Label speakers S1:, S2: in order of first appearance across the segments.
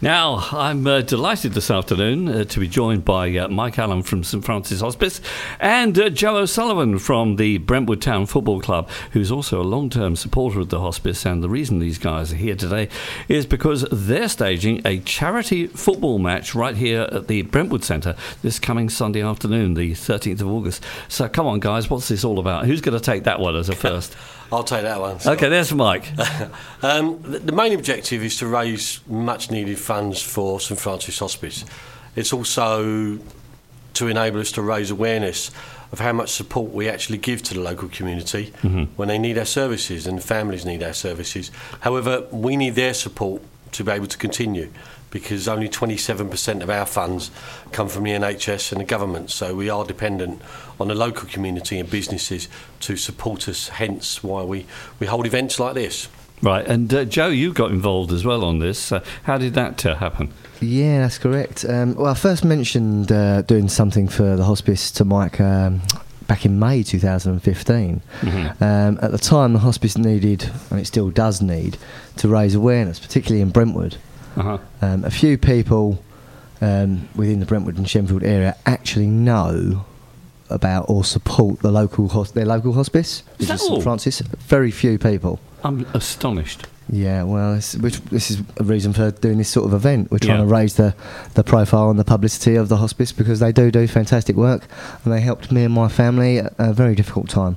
S1: Now, I'm delighted this afternoon to be joined by Mike Allen from St Francis Hospice and Joe O'Sullivan from the Brentwood Town Football Club, who's also a long-term supporter of the hospice. And the reason these guys are here today is because they're staging a charity football match right here at the Brentwood Centre this coming Sunday afternoon, the 13th of August. So come on, guys, what's this all about? Who's going to take that one as a first?
S2: I'll take that one, Scott.
S1: Okay, there's Mike.
S2: The main objective is to raise much needed funds for St Francis Hospice. It's also to enable us to raise awareness of how much support we actually give to the local community when they need our services and families need our services. However, we need their support to be able to continue, because only 27% of our funds come from the NHS and the government, so we are dependent on the local community and businesses to support us, hence why we hold events like this.
S1: Right, and Joe, you got involved as well on this. How did that happen?
S3: Yeah, that's correct. Well, I first mentioned doing something for the hospice to Mike back in May 2015. At the time, the hospice needed, and it still does need, to raise awareness, particularly in Brentwood. A few people within the Brentwood and Shenfield area actually know about or support the their local hospice, which is St Francis. Very few people.
S1: I'm astonished.
S3: Yeah, well, this is a reason for doing this sort of event. We're trying to raise the profile and the publicity of the hospice, because they do fantastic work, and they helped me and my family at a very difficult time.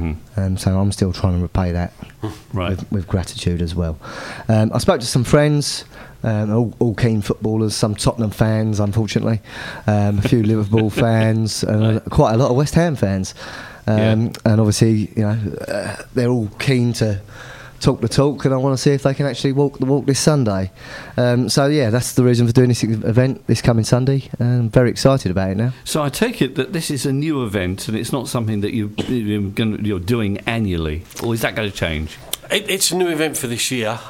S3: So I'm still trying to repay that with gratitude as well. I spoke to some friends, all keen footballers, some Tottenham fans, unfortunately, a few Liverpool fans, and quite a lot of West Ham fans. And obviously, they're all keen to talk the talk, and I want to see if they can actually walk the walk this Sunday. That's the reason for doing this event this coming Sunday, and I'm very excited about it now. So
S1: I take it that this is a new event, and it's not something that you're doing annually, or is that going to change?
S2: It's a new event for this year.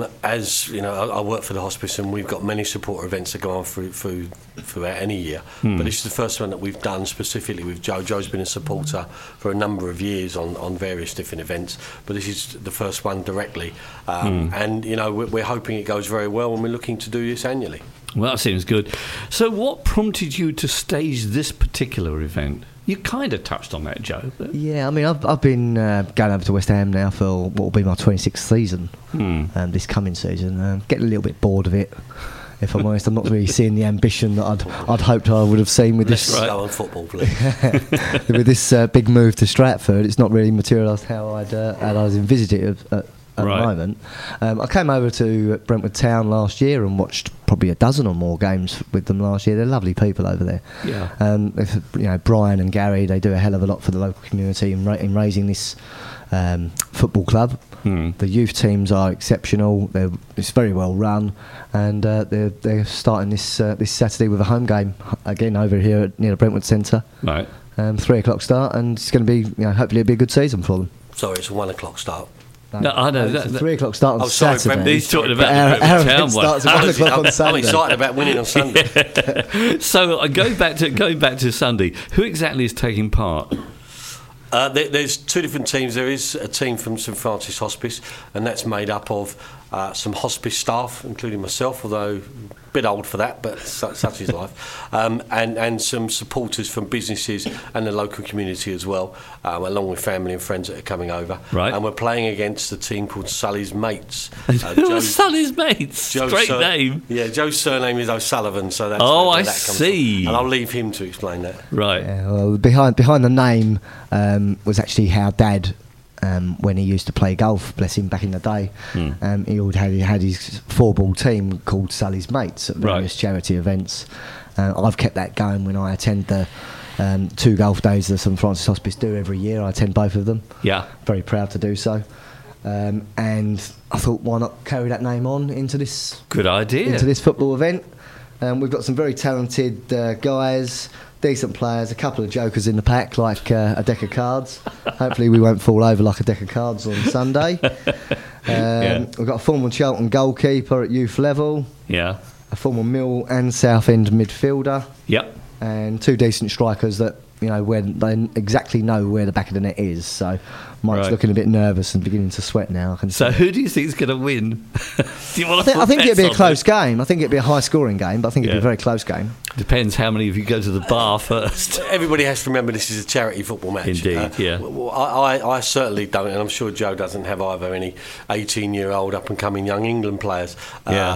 S2: As you know, I work for the hospice, and we've got many support events that go on throughout any year. But this is the first one that we've done specifically with Joe. Joe's been a supporter for a number of years on various different events, but this is the first one directly. And we're hoping it goes very well, and we're looking to do this annually.
S1: Well, that seems good. So, what prompted you to stage this particular event? You kind of touched on that, Joe. But...
S3: Yeah, I mean, I've been going over to West Ham now for what will be my 26th season, this coming season. Getting a little bit bored of it, if I'm honest. I'm not really seeing the ambition that I'd hoped I would have seen with this.
S2: Go on football, please.
S3: With this big move to Stratford, it's not really materialised how I'd envisaged it at the moment. I came over to Brentwood Town last year and watched probably a dozen or more games with them last year. They're lovely people over there. Brian and Gary, they do a hell of a lot for the local community in raising this football club. The youth teams are exceptional. It's very well run, and they're starting this Saturday with a home game again over here near the Brentwood Centre. 3:00 start, and it's going to be hopefully it'll be a good season for them.
S2: Sorry, it's a 1:00 start.
S1: No, I know
S3: it's a 3:00 start on Saturday.
S1: He's talking about the town
S3: starts at 1:00 on Sunday.
S2: I'm excited about winning on Sunday.
S1: So going back to Sunday, who exactly is taking part?
S2: There's two different teams. There is a team from St Francis Hospice, and that's made up of some hospice staff, including myself, although a bit old for that, but such is life, and some supporters from businesses and the local community as well, along with family and friends that are coming over. And we're playing against a team called Sully's Mates.
S1: Sully's Mates? Great name.
S2: Yeah, Joe's surname is O'Sullivan, so that's
S1: where
S2: that
S1: I see.
S2: From. And I'll leave him to explain that.
S1: Right.
S3: Yeah, well, behind the name was actually how Dad, when he used to play golf, bless him, back in the day, he had his 4-ball team called Sully's Mates at various charity events. I've kept that going when I attend the 2 golf days that St Francis Hospice do every year. I attend both of them.
S1: Yeah. Very
S3: proud to do so. And I thought, why not carry that name on into this?
S1: Good idea.
S3: Into this football event. We've got some very talented guys, decent players, a couple of jokers in the pack, like a deck of cards. Hopefully we won't fall over like a deck of cards on Sunday. We've got a former Charlton goalkeeper at youth level.
S1: Yeah.
S3: A former Mill and Southend midfielder.
S1: Yep.
S3: And 2 decent strikers that where they exactly know where the back of the net is. So Mike's
S1: Right.
S3: looking a bit nervous and beginning to sweat now.
S1: So who do you think is going to win? Do you want to
S3: I think it'd be a
S1: bets on
S3: close
S1: this?
S3: game. I think it'd be a high-scoring game, but I think it'd be
S1: Yeah.
S3: a very close game.
S1: Depends how many of you go to the bar first.
S2: Everybody has to remember this is a charity football match.
S1: Indeed, yeah.
S2: Well, I certainly don't, and I'm sure Joe doesn't have either any 18-year-old up-and-coming young England players.
S1: Yeah.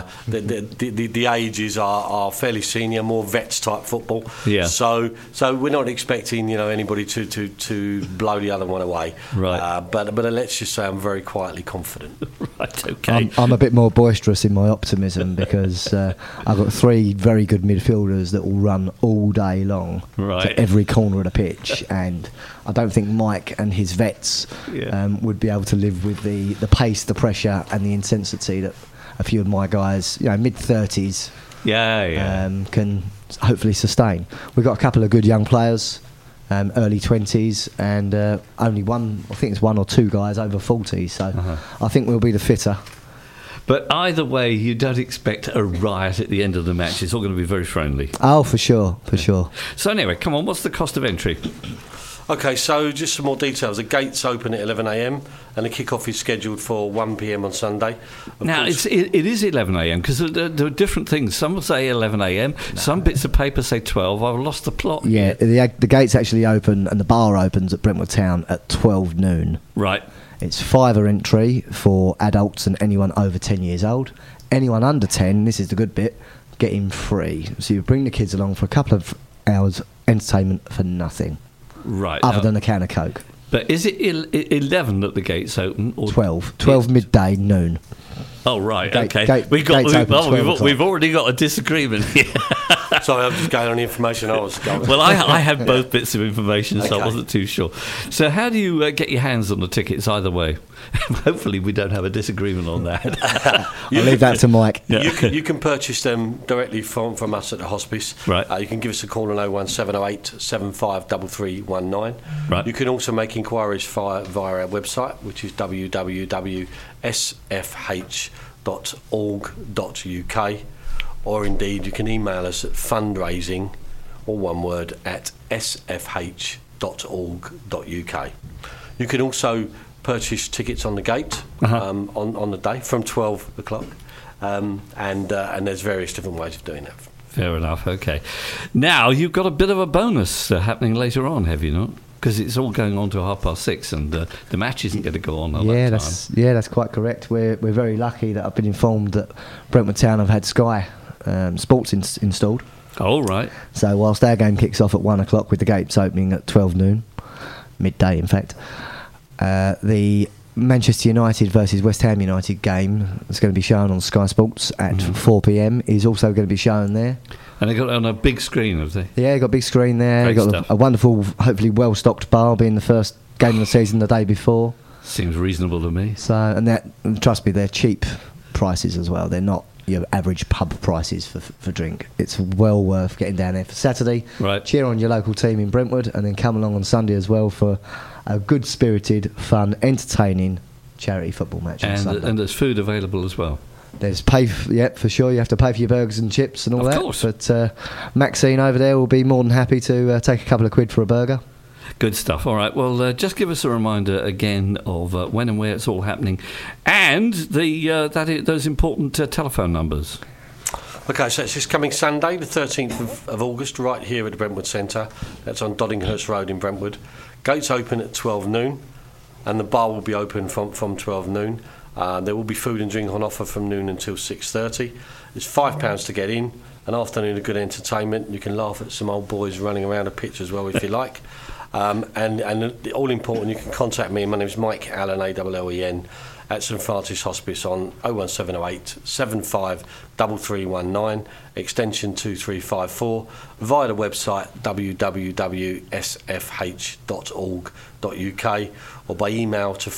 S2: The ages are fairly senior, more vets type football.
S1: Yeah.
S2: So we're not expecting anybody to blow the other one away.
S1: Right.
S2: But let's just say I'm very quietly confident.
S1: Right, okay.
S3: I'm a bit more boisterous in my optimism because I've got 3 very good midfielders that will run all day long
S1: Right.
S3: to every corner of the pitch, and I don't think Mike and his vets
S1: Yeah.
S3: would be able to live with the pace, the pressure, and the intensity that a few of my guys, mid-30s,
S1: Yeah.
S3: can hopefully sustain. We've got a couple of good young players, early 20s, and only one, I think it's 1 or 2 guys over 40, so I think we'll be the fitter.
S1: But either way, you don't expect a riot at the end of the match. It's all going to be very friendly.
S3: Oh, for sure.
S1: So anyway, come on, what's the cost of entry?
S2: Okay, so just some more details. The gates open at 11 a.m. and the kick-off is scheduled for 1 p.m. on Sunday. Of
S1: Now,
S2: course-
S1: it is 11 a.m. because there are different things. Some will say 11 a.m. Some bits of paper say 12. I've lost the plot.
S3: Yeah, the gates actually open and the bar opens at Brentwood Town at 12 noon.
S1: Right.
S3: It's £5 entry for adults and anyone over 10 years old. Anyone under 10, this is the good bit, get in free. So you bring the kids along for a couple of hours entertainment for nothing,
S1: Right.
S3: other
S1: Now,
S3: than a can of Coke.
S1: but is it 11 that the gates open? Or
S3: 12 midday, noon.
S1: Oh, right.
S3: Gate-
S1: Okay.
S3: gate-
S1: we've
S3: gates open at 12
S1: we've
S3: o'clock.
S1: already got a disagreement here.
S2: Sorry, I'm just going on the information I was going.
S1: Well, I had both bits of information, so I
S2: Okay.
S1: wasn't too sure. So how do you get your hands on the tickets either way? Hopefully we don't have a disagreement on that.
S3: I'll leave that to Mike.
S1: Yeah.
S2: You can purchase them directly from us at the hospice.
S1: Right.
S2: You can give us a call on 01708 753319.
S1: Right.
S2: You can also make inquiries via our website, which is www.sfh.org.uk, or indeed you can email us at fundraising, all one word, at sfh.org.uk. You can also purchase tickets on the gate on the day from 12 o'clock, and there's various different ways of doing that.
S1: Fair enough. Okay. Now you've got a bit of a bonus happening later on, have you not? Because it's all going on to 6:30, and the match isn't going to go on at that time.
S3: That's quite correct. We're very lucky that I've been informed that Brentwood Town have had Sky Sports installed.
S1: Oh, right.
S3: So whilst our game kicks off at 1 o'clock with the gates opening at 12 noon, midday in fact, the Manchester United versus West Ham United game is going to be shown on Sky Sports at 4 p.m. is also going to be shown there.
S1: And they got it on a big screen, have they?
S3: Yeah, got a big screen there.
S1: Great
S3: Got
S1: stuff.
S3: a wonderful, hopefully well-stocked bar, being the first game of the season the day before.
S1: Seems reasonable to me.
S3: So, and trust me, they're cheap prices as well. They're not your average pub prices for drink. It's well worth getting down there for Saturday.
S1: Right.
S3: Cheer on your local team in Brentwood, and then come along on Sunday as well for a good-spirited, fun, entertaining charity football match on Sunday.
S1: And there's food available as well.
S3: There's for sure. You have to pay for your burgers and chips and all
S1: Of
S3: that.
S1: course.
S3: But Maxine over there will be more than happy to take a couple of quid for a burger.
S1: Good stuff. All right. Well, just give us a reminder again of when and where it's all happening, and those important telephone numbers.
S2: Okay, so it's this coming Sunday, the 13th of August, right here at the Brentwood Centre. That's on Doddinghurst Road in Brentwood. Gates open at 12 noon, and the bar will be open from 12 noon. There will be food and drink on offer from noon until 6:30. It's £5 to get in. An afternoon of good entertainment. You can laugh at some old boys running around a pitch as well if you like. And all important, you can contact me. My name is Mike Allen, ALLEN, at St Francis Hospice on 01708 753319, extension 2354, via the website www.sfh.org.uk, or by email to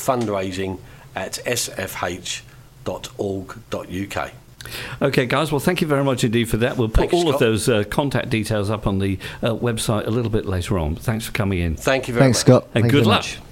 S2: fundraising@sfh.org.uk.
S1: Okay, guys. Well, thank you very much indeed for that. We'll put
S2: Thank you,
S1: all of
S2: Scott.
S1: those contact details up on the website a little bit later on. Thanks for coming in.
S2: Thank you very
S3: Thanks,
S2: much.
S3: Scott.
S1: And
S3: Thank you
S1: good
S3: very
S1: luck.
S3: much.